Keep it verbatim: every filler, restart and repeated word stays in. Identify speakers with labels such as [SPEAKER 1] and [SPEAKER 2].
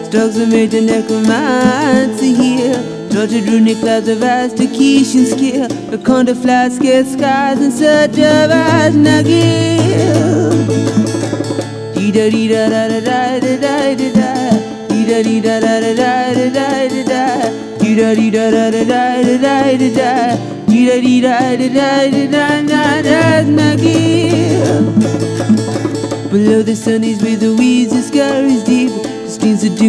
[SPEAKER 1] Dogs are made to necromancy here. Tortured runic clouds of astication skill. The conda flat scale skies in search of Asnagil. Dee da dee da da da da da da da. Dee da dee da da da da da da da. Dee da dee da da da da da da da. Dee da dee da da da da da da. Asnagil. Below the sun is where the weeds, the scar is deep. The streams are